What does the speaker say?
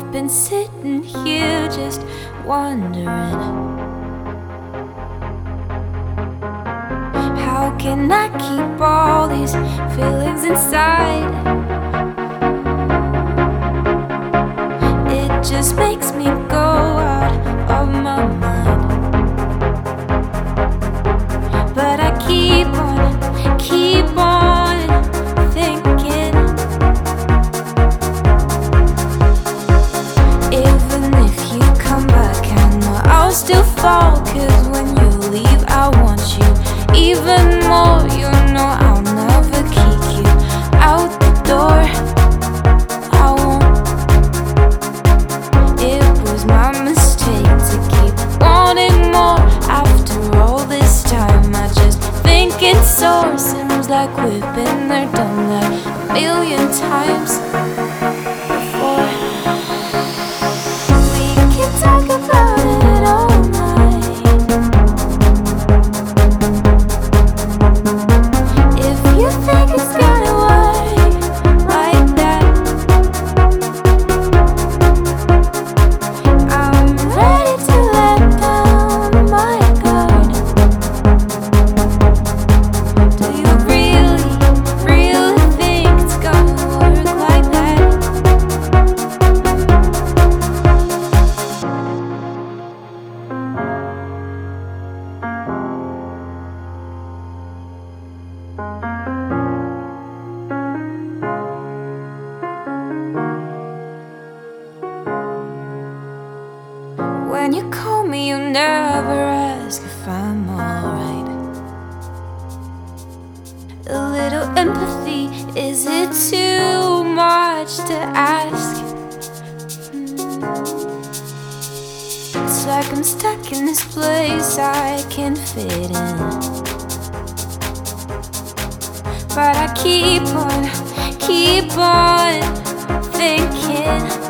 been sitting here just wondering, how can I keep all these feelings inside? It just makes me go out of my mind. But I keep on thinking, even if you come back, I know I'll still fall. 'Cause when you leave, I want you even more. You know I'll never kick you out the door. I won't. It was my mistake to keep wanting more. After all this time, I just think it's sore. Seems like we've been there, done that a million times before. We can talk about it all night. If you think it's gonna work like that, I'm ready to let down my guard. Do you really, really think it's gonna work like that? When you call me, you never ask if I'm alright. A little empathy, is it too much to ask? It's like I'm stuck in this place I can't fit in. But I keep on thinking,